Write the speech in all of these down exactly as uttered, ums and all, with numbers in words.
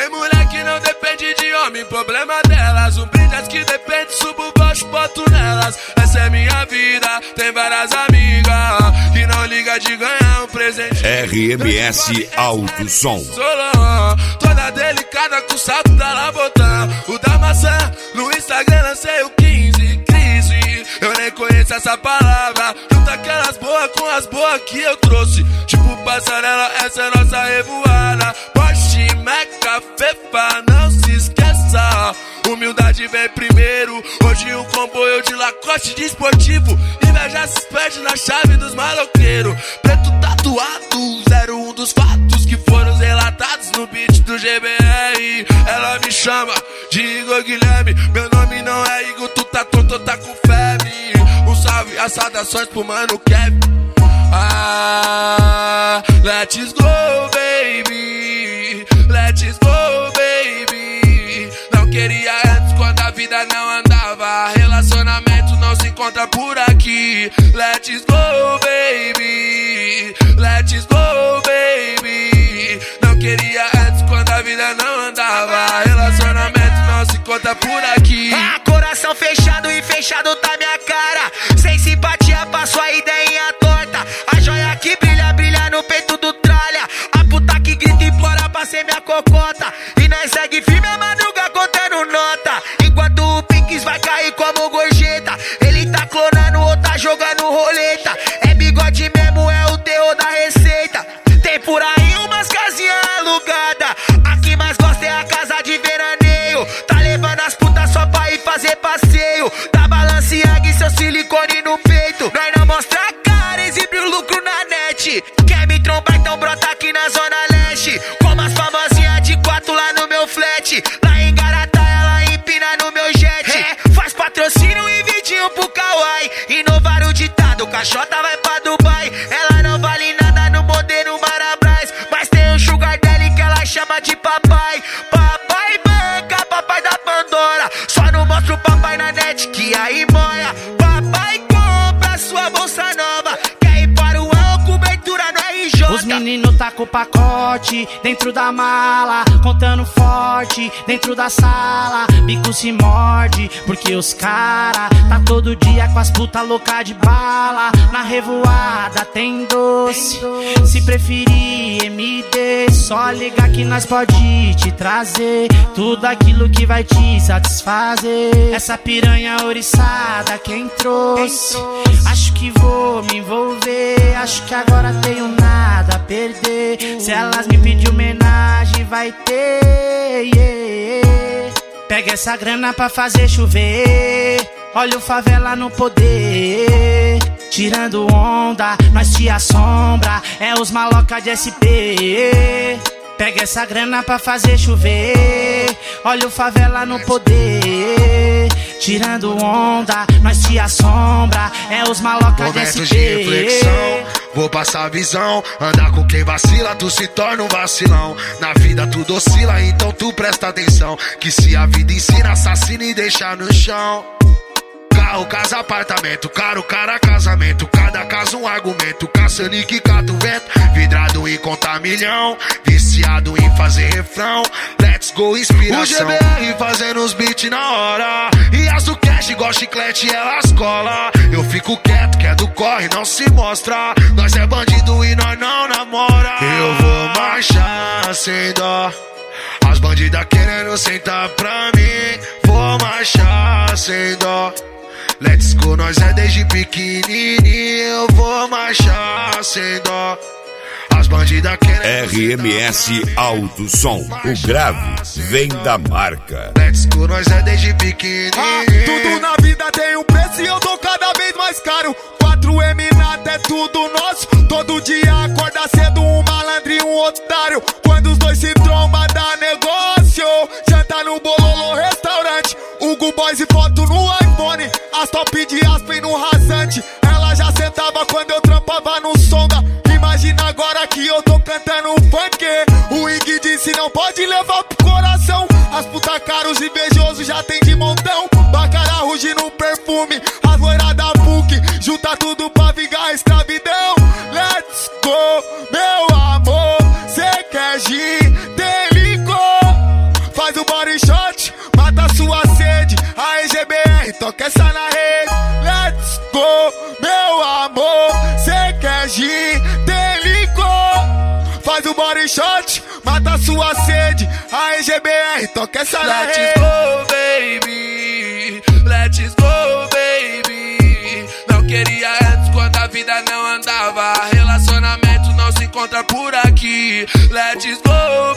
Tem mulher que não depende de homem, problema delas. Um brinde as que depende, subo baixo, boto nelas. Essa é minha vida, tem várias amigas que não liga de ganhar um presente. R M S Alto Som. Toda delicada com o salto da Labotã. O da maçã, no Instagram lancei o quinze, crise. Eu nem conheço essa palavra. Junta aquelas boas com as boas que eu trouxe. Tipo passarela, essa é nossa revoada. Porsche, Meca, Fefa, não se esqueça. Humildade vem primeiro. Hoje um comboio de Lacoste de esportivo. Inveja se perde na chave dos maloqueiros. Preto tatuado, zero um dos fatos que foram relatados no beat do G B R. Ela me chama de Igor Guilherme. Meu nome não é Igor, tu tá tonto, tá com febre. Um salve, as saudações pro mano Kevin. Ah, let's go, baby. Let's go, baby. Não queria antes quando a vida não andava. Relacionamento não se encontra por aqui. Let's go, baby. Let's go, baby. Não queria antes quando a vida não andava. Relacionamento não se encontra por aqui. Ah, coração fechado e fechado tá minha cara. Sem simpatia pra sua ideinha torta. A joia que brilha, brilha no peito do tralha. A puta que grita e implora pra ser minha cocota. E nós segue firme a madruga contando nota. Enquanto o Pinks vai cair como gorjeta. Ele tá clonando ou tá jogando roleta. É bigode mesmo, é o terror da receita. Tem por aí umas casinhas alugadas. A que mais gosta é a casa de veraneio. Tá levando as putas só pra ir fazer passeio. Da Balenciaga e seu silicone no peito. Nós não mostra a cara, exibe o lucro na net. Quer me trombar, então brota aqui na zona leste. Como as famosinhas de quatro lá no meu flat. Lá em Garatá, ela empina no meu jet. É, faz patrocínio e vidinho pro Kawaii. Inovar o ditado, caixota vai pra Dubai. Ela não vale nada no modelo Marabras. Mas tem um sugar daddy que ela chama de papai. Papai banca, papai da Pandora. Só não mostra o papai na net que aí moia. Papai compra sua bolsa nova. Quer ir para o álcool, cobertura no R J. Os meninos tá com o pacote dentro da mala, contando forte dentro da sala. Bico se morde, porque os cara tá todo dia com as puta louca de bala. Na revoada tem doce, se preferir M D, só ligar que nós pode te trazer tudo aquilo que vai te satisfazer. Essa piranha ouriçada quem trouxe, acho que vou me envolver. Acho que agora tenho nada a perder. Se elas me pedir homenagem vai ter, yeah. Pega essa grana pra fazer chover. Olha o favela no poder. Tirando onda, nós te assombra. É os maloca de S P. Pega essa grana pra fazer chover. Olha o favela no poder. Tirando onda, nós te assombra. É os maloca de S P. Momentos de reflexão, vou passar a visão. Andar com quem vacila, tu se torna um vacilão. Na vida tudo oscila, então tu presta atenção. Que se a vida ensina, assassina e deixa no chão. Carro, casa, apartamento, caro, cara, casamento. Cada caso um argumento, caçando e que cata o vento. Vidrado em contar milhão, viciado em fazer refrão. Let's go, inspiração. O G B R fazendo os beats na hora. E as do cash, igual chiclete, elas cola. Eu fico quieto, que é do corre, não se mostra. Nós é bandido e nós não namora. Eu vou marchar sem dó. As bandidas querendo sentar pra mim. Vou marchar sem dó. Let's go, nós é desde pequenininho. Eu vou marchar sem dó. As bandidas querem R M S Alto Som, o grave vem da marca. Let's go, nós é desde pequenininho. Ah, tudo na vida tem um preço e eu tô cada vez mais caro. quatro M nada é tudo nosso. Todo dia acorda cedo um malandro e um otário. Quando os dois se trombam dá negócio. Janta no Bololô restaurante. Hugo Boys e foto no iPhone. As top de Aspen no rasante. Ela já sentava quando eu trampava no Sonda. Imagina agora que eu tô cantando um funk. O Ig disse não pode levar pro coração. As puta caros invejosos já tem de montão. Bacara ruge no perfume. As loiras da P U C junta tudo pra vingar a escravidão. Let's go, meu amor. Cê quer gin, tem licor. toca essa na rede. Let's go, meu amor, cê quer gin, delicou. Faz o body shot, mata sua sede. A E G B R, toca essa na rede. Let's go, baby, let's go, baby. Não queria antes quando a vida não andava. Relacionamento não se encontra por aqui. Let's go,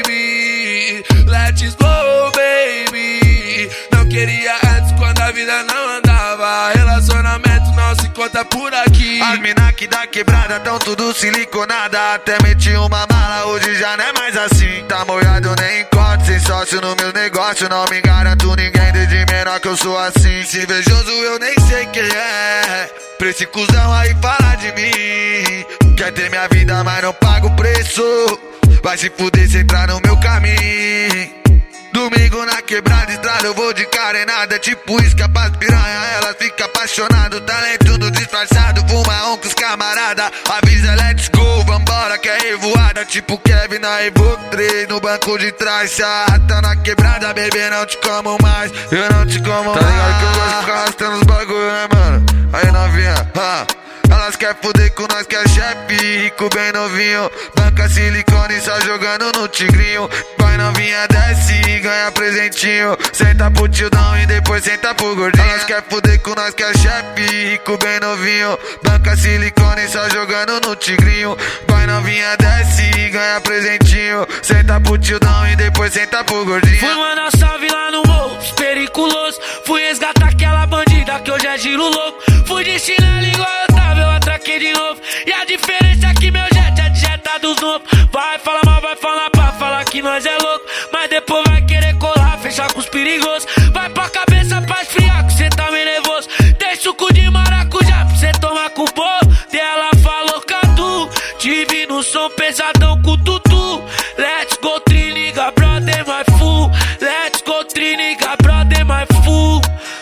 baby, let's go, baby. Não queria antes quando a vida não andava. Relacionamento não se encontra por aqui. As mina que da quebrada tão tudo siliconada. Até meti uma mala, hoje já não é mais assim. Tá molhado, nem encontro, sem sócio no meu negócio. Não me garanto ninguém, desde menor que eu sou assim. Se invejoso eu nem sei quem é. Pra esse cuzão aí falar de mim. Quer ter minha vida, mas não paga o preço. Vai se fuder se entrar no meu caminho. Domingo na quebrada, estrada, eu vou de carenada. Tipo isca pras piranha, ela fica apaixonada. Talento do disfarçado, fuma um com os camarada. Avisa, let's go, vambora que é revoada. Tipo Kevin na Evo três, no banco de trás. Se a rata na quebrada, bebê, não te como mais. Eu não te como mais. Tá ligado que eu gosto de ficar arrastando os bagulho, né, mano? Aí novinha, ah. Elas quer fuder com nós que é chefe, rico bem novinho. Banca silicone só jogando no tigrinho. Vai novinha, desce e ganha presentinho. Senta pro tildão e depois senta pro gordinho. Elas quer fuder com nós que é chefe, rico bem novinho. Banca silicone só jogando no tigrinho. Vai novinha, desce e ganha presentinho. Senta pro tildão e depois senta pro gordinho. Fui mandar salve lá no morro, periculoso. Fui resgatar aquela bandida que hoje é giro louco. Fui de chinelo igual eu tava, eu atraquei de novo. E a diferença é que meu jet é de jeta dos novos. Vai falar mal, vai falar pra falar que nós é louco. Mas depois vai querer colar, fechar com os perigosos. Vai pra cabeça pra esfriar, que cê tá meio nervoso. Tem suco de maracujá pra cê tomar com o povo. E ela falou catu, te vi no som pesadão com o tutu. Let's go, triniga, brother, my fool. Let's go, triniga, brother, my fool.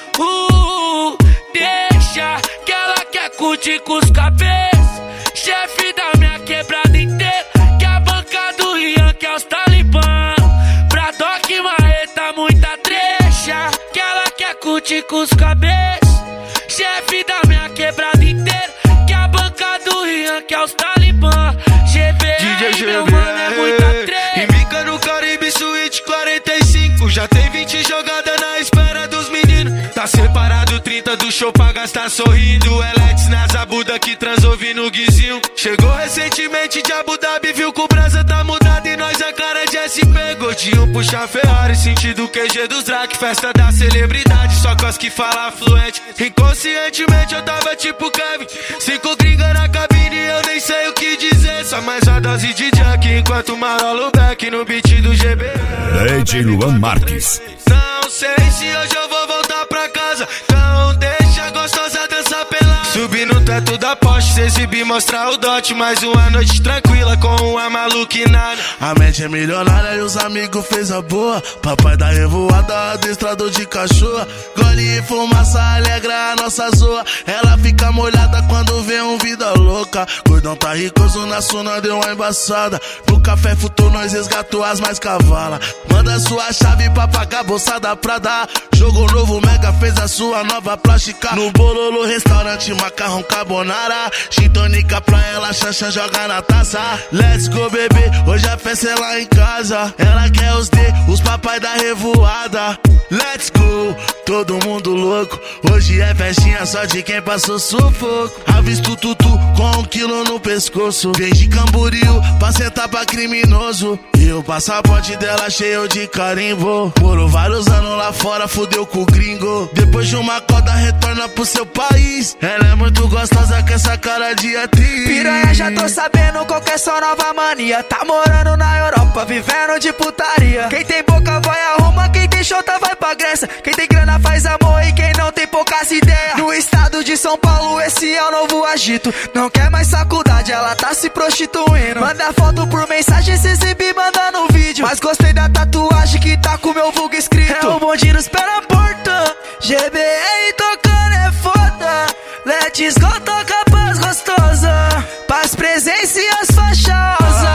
Uh, deixa que ela quer curtir com os cabeças. Chefe da minha quebrada inteira. Que a banca do Ian, que é os talibã. Pra Doc Marreta, muita trecha. Que ela quer curtir com os cabeças. Chefe da minha quebrada inteira. Que a banca do Ian, que é os talibã. G B R, meu mano, é muita trecha. E Mica no Caribe Suíte quarenta e cinco. Já tem vinte jogadas na espera dos meninos. Tá separado trinta do show pra gastar sorrindo. Eletes na Zabuda que transou no guizinho. Chegou recentemente de Abu Dhabi, viu que o brasa tá mudado e nós a cara de S P. Gordinho puxa Ferrari, sentido Q G dos Drac. Festa da celebridade, só cos que fala fluente. Inconscientemente eu tava tipo Kevin. Cinco gringas na cabine, eu nem sei o que dizer. Só mais a dose de Jack, enquanto marolo back no beat do G B. D J Luan Marques. Não sei se hoje eu vou voltar pra casa. Então deixa a gostosa dançar pelada. Subir no teto da Porsche, se exibir, mostrar o dote. Mais uma noite tranquila com uma maluquinada. A mente é milionária e os amigos fez a boa. Papai da revoada, adestrador de cachorro. Gole e fumaça alegra a nossa zoa. Ela fica molhada quando vê um vida louca. Gordão tá ricoso na suna, deu uma embaçada. No café futou, nós resgatou as mais cavalas. Manda sua chave pra pagar bolsada pra dar. Jogo novo, Mega fez a sua nova plástica. No Bololo, restaurante, macarrão carbonara. Gin tônica pra ela, Xanxan joga na taça. Let's go, bebê, hoje a festa é lá em casa. Ela quer os D, os papai da revoada. Let's go, todo mundo louco. Hoje é festinha só de quem passou sufoco. Avisto tutu com um quilo no pescoço. Vem de Camboriú pra sentar pra criminoso. E o passaporte dela cheio de carimbo. Morou vários anos lá fora, fudeu com o gringo. Depois de uma coda retorna pro seu país. Ela é muito gostosa com essa cara de atriz. Piranha, já tô sabendo qual que é sua nova mania. Tá morando na Europa, vivendo de putaria. Quem tem boca vai arruma, quem tem chota vai pra Grécia. Quem tem grana faz amor e quem não tem poucas ideias. No estado de São Paulo esse é o novo agito. Não quer mais faculdade, ela tá se prostituindo. Manda foto por mensagem, se exibir, manda no vídeo. Mas gostei da tatuagem que tá com meu vulgo escrito. É o bonde nos pé na porta. G B R tocando é foda. Let's go, toca paz gostosa. Paz, presença e as faixosas.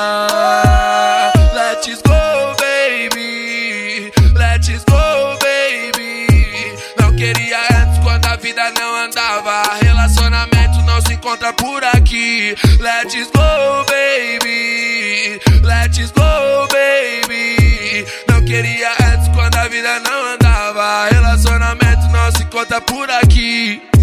Ah, let's go, baby. Let's go, baby. Não queria vida não andava. Relacionamento não se encontra por aqui. Let's go, baby. Let's go, baby. Não queria antes quando a vida não andava. Relacionamento não se encontra por aqui.